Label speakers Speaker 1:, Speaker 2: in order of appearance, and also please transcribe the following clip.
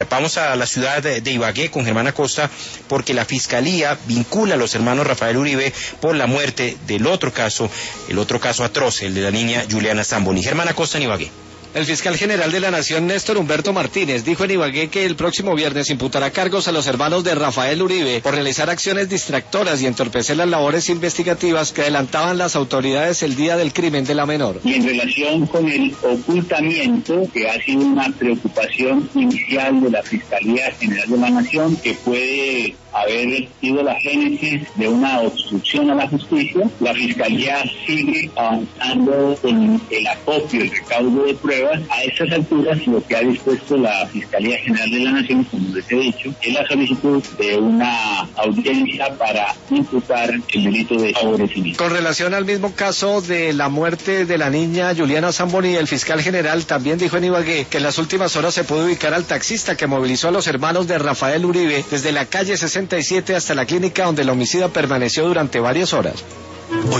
Speaker 1: Vamos a la ciudad de Ibagué con Germán Acosta porque la Fiscalía vincula a los hermanos Rafael Uribe por la muerte del otro caso, el otro caso atroz, el de la niña Juliana Zamboni. Germán Acosta en Ibagué.
Speaker 2: El fiscal general de la Nación, Néstor Humberto Martínez, dijo en Ibagué que el próximo viernes imputará cargos a los hermanos de Rafael Uribe por realizar acciones distractoras y entorpecer las labores investigativas que adelantaban las autoridades el día del crimen de la menor.
Speaker 3: Y en relación con el ocultamiento, que ha sido una preocupación inicial de la Fiscalía General de la Nación, que puede haber sido la génesis de una obstrucción a la justicia, la Fiscalía sigue avanzando con el acopio, el recaudo de pruebas. A estas alturas, lo que ha dispuesto la Fiscalía General de la Nación, como les he dicho, es la solicitud de una audiencia para imputar el delito de favorecimiento.
Speaker 2: Con relación al mismo caso de la muerte de la niña Juliana Zamboni, el fiscal general también dijo en Ibagué que en las últimas horas se pudo ubicar al taxista que movilizó a los hermanos de Rafael Uribe desde la calle 67 hasta la clínica donde el homicida permaneció durante varias horas.